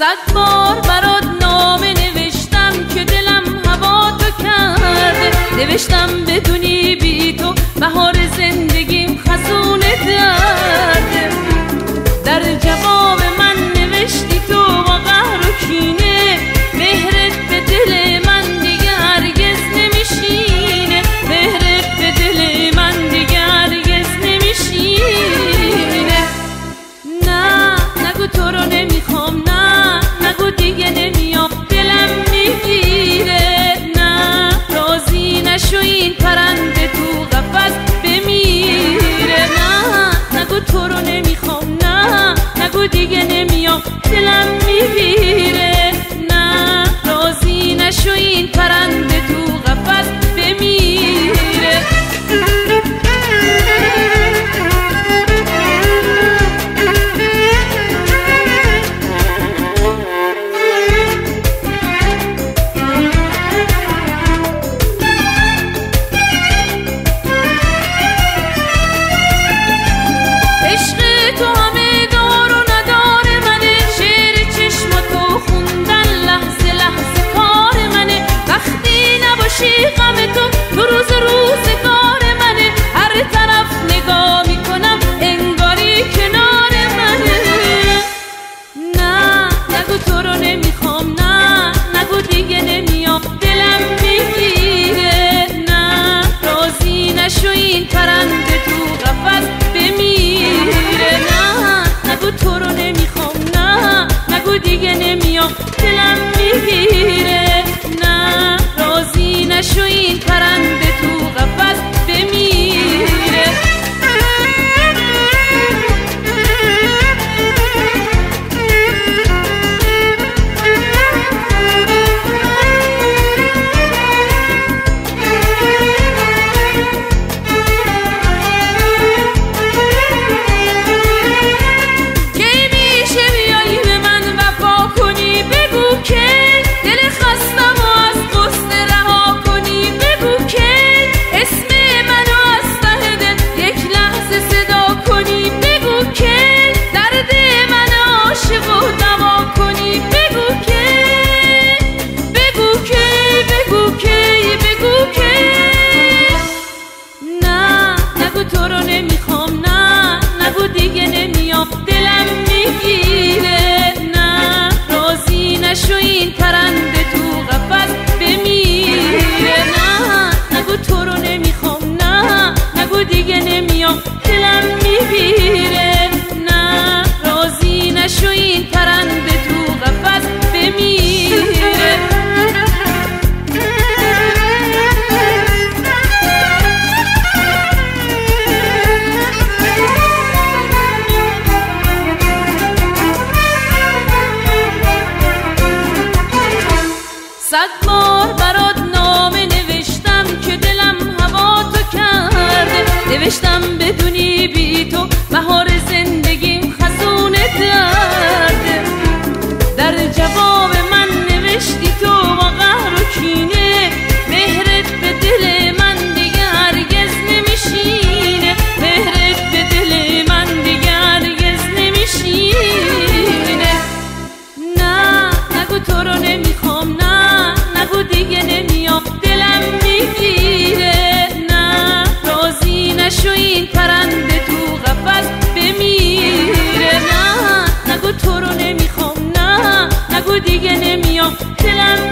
صد بار برات نامه نوشتم که دلم هوا تو کرده، نوشتم بدونی بی تو بهار زندگیم خزون درده. در جواب من نوشتی تو با قهر و کینه، مهرت به دل من دیگه هرگز نمیشینه، مهرت به دل من دیگه هرگز نمیشینه. نه نگو تو رو نمیخوام، نه نگو دیگه نمیام، دلم میگیره. نه راضی نشو این پرنده تو قفس بمیره. نه نگو تو رو نمیخوام، نه نگو دیگه نمیام، دلم میگیره. نه راضی نشو این پرنده تو قفس بمیره. غم تو روز روزگار منه، هر طرف نگاه میکنم انگاری کنار منه. نه نگو تو رو نمیخوام، نه نگو دیگه نمیام، دلم میگیره. نه راضی نشو این پرنده تو قفس بمیره. نه نگو تو رو نمیخوام، نه نگو دیگه نمیام، دلم میگیره. نه راضی نشو این پرنده تو قفس بمیره. کی میشه بیایی به من وفا کنی، بگو که دل خستم و از غصه رها کنی، بگو که اسم منو از ته دل یک لحظه صدا کنی، بگو که درد من عاشق و دوا کنی، بگو که بگو که بگو که بگو که. نه نگو تو رو نمیخوام، نه نگو دیگه نمیام، دلم میگیره. نه راضی نشو این پرنده تو قفس بمیره. نه نگو تو رو نمیخوام، نه نگو دیگه نمیام، دلم میگیره. نه راضی نشو این پرنده تو قفس بمیره. صد بار برات نامه نوشتم که دلم هوا تو کرده، نوشتم بدونی بی تو بهار زندگیم خزون درده. در جواب من نوشتی تو با قهر و کینه، مهرت به دل من دیگه هرگز نمیشینه، مهرت به دل من دیگه هرگز نمیشینه. نه نگو تو رو نمیخوام، نه نگو دیگه نمیام، دلم میگیره. نه راضی نشو این پرنده تو قفس بمیره. نه نگو تو رو نمیخوام، نه نگو دیگه نمیام، دلم